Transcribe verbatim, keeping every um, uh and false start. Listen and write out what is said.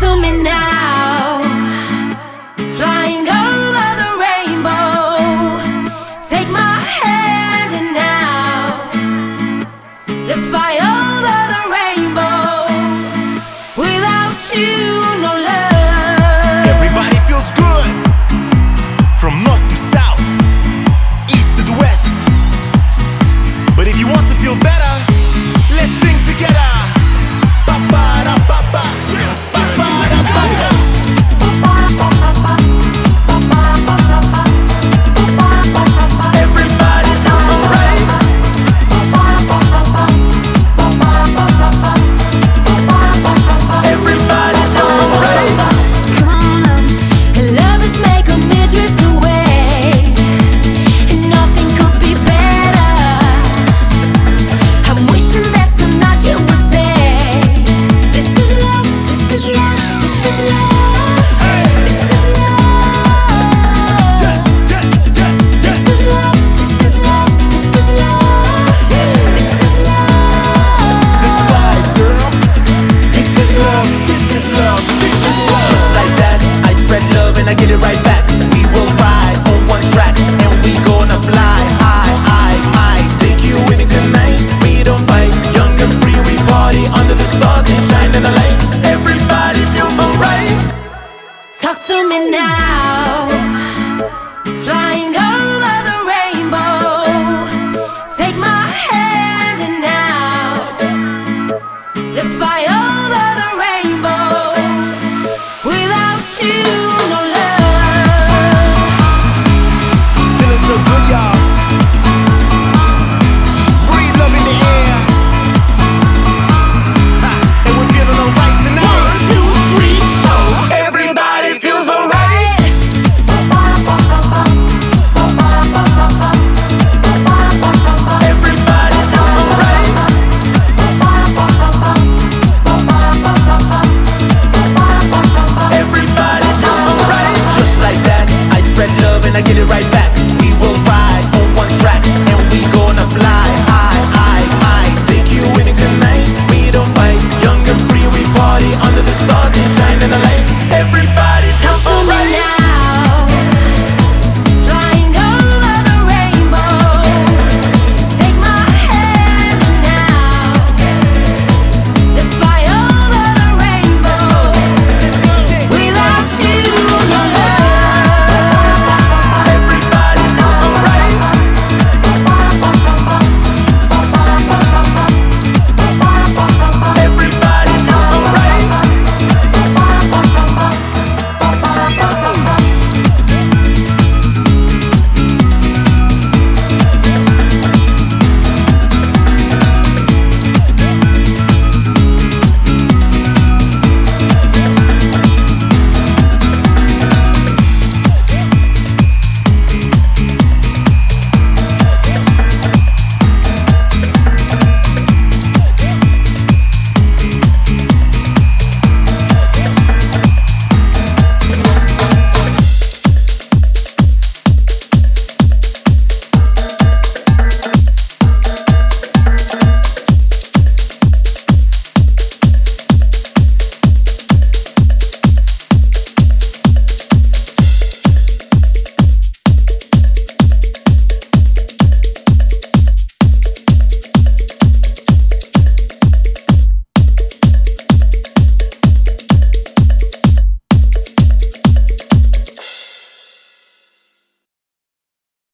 to me now. Flying over the rainbow. Take my hand and now let's fly over the rainbow. Without you, no love. Everybody feels good. From north to south, east to the west. But if you want to feel better, let's sing together. Ba-ba-da-ba-ba. Ba-ba-da-ba-ba. Everybody feels alright. Everybody feels alright. Come on up, and lovers make a drift away, and nothing could be better. I'm wishing that tonight you would stay. This is love, this is love, this is love, this is love. This is love, this is love, this is love, this is love. This vibe, girl. This is love, this is love, this is love. Just like that, I spread love and I get it right back. We will ride on one track and we gonna fly high, high, high. Take you with me tonight. We don't fight, young and free. We party under the stars and shine in the light. Everybody feels alright. Talk to me now.